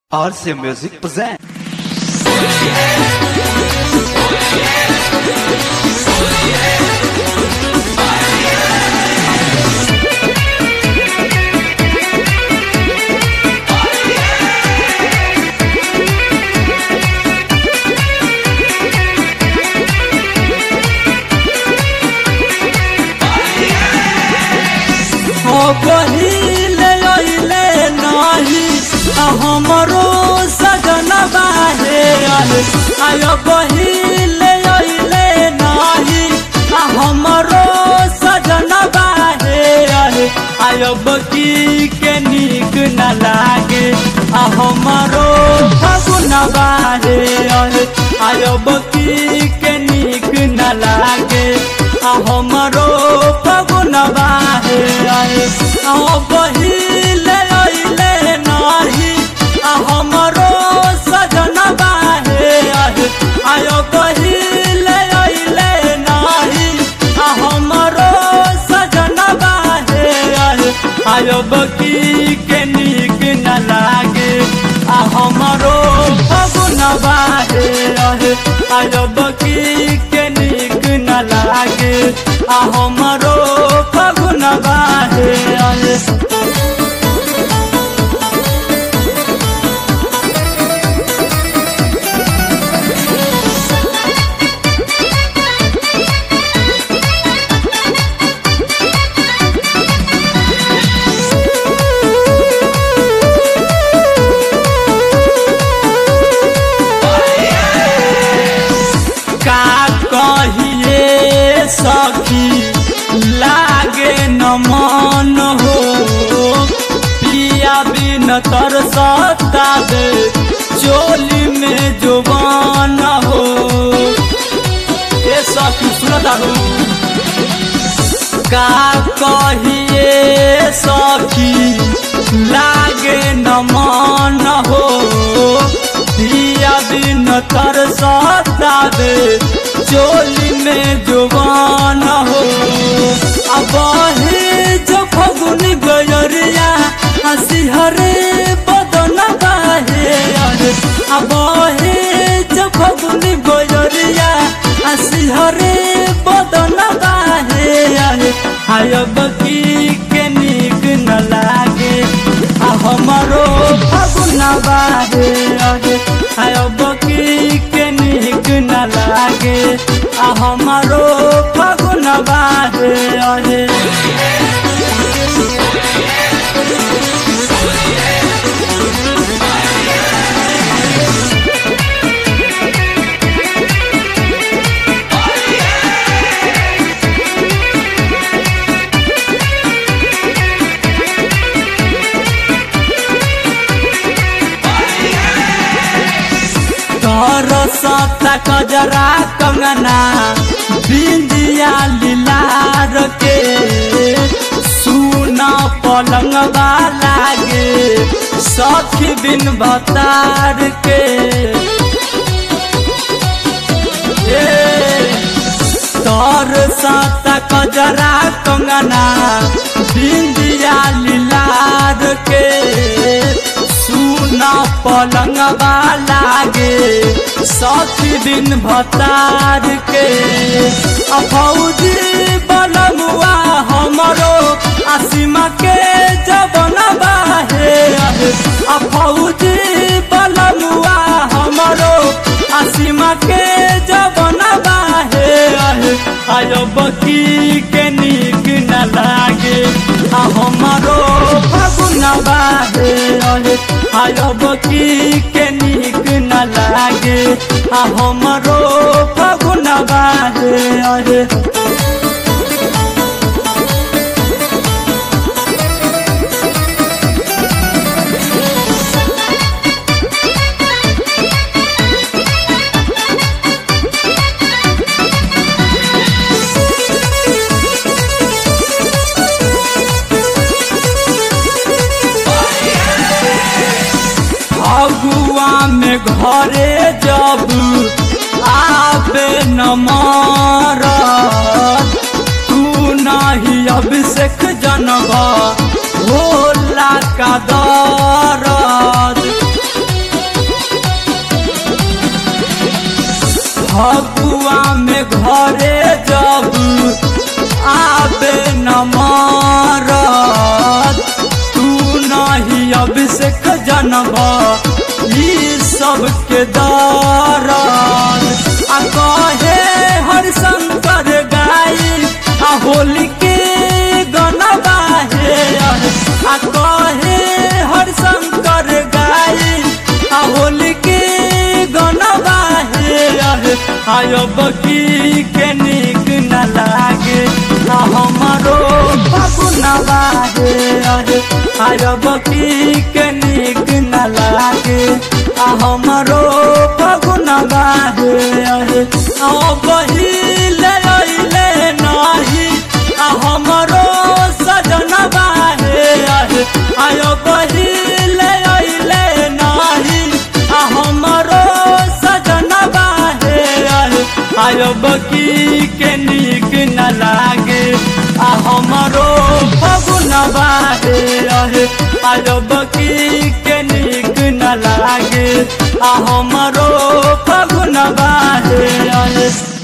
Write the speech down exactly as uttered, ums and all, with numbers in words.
R C Music present. पहिले अइले नाही हमरो सजन बाहे आयो पहिले अइले नाही हमरो सजन बाहे आयो बकी के नीक न लागे हमरो फगुन बाहे आयो बकी के नीक न लागे हमरो फगुन बाहे पहिले अइले नाही हमरो सजन बाहे आयो पहिले अइले नाही हमरो सजन बाहे आयो बकी के नीक न लागे हमरो फगुन बाहे आयो बकी के नीक न लागे हमरो फगुन बाहे सखी लागे न मन हो पिया बिन तरसता दे चोली में जुबान हो ये सखी सुनता हो का कहिए सखी लागे न मन हो पिया बिन तरसता दे चोली में जुबान हो अब जो फगुनी गयरिया हंसी हरे बदन बाहे अब जो फगुनी गयरिया हंसी हरे बदन बाहे आय बकी के नीक न लागे हमारो फगुन बाहे आय बकी के नीक न लागे हमारो फगुन बाहे सता कजरा कंगना बिंदिया लीलार के सुना पलंग लागे सखी बिन भतार के तोर सता कजरा कंगना बिंदिया लीलार के सुना पलंग लागे सखी बिन भतार के फौजी बलमुआ हमरो आसिमा के जबन बाहे फौजी बलमुआ हमरो आसिमा के जबन बाहे आयो बकी के नीक न लागे हमरो फगुन बाहे आयो बकी के नीक न लागे हमरो फगुन बाहे अगुआ में घरे जब आबे न मारत तू नहीं अभिषेक जनबा होला का दर्द अभिषेक जनबा ई सब के दरद आ कहे हरिशंकर गाई आ होली के गनबा हे आ कहे हरिशंकर गाई आ होली के गनबा हे आयब की के निक न लागे आ हमारो फगुनवा हे आयब की के निक न लागे आ हमारो फगुनवा हे बहिले अइले नाही आ हमारो सजनवा हे आय बहिले अइले नाही आ हमारो सजनवा हे आयब की के निक न लागे आ हमारो फगुनवा हे आयब की के निक न लागे आ हमारो फगुनवा हे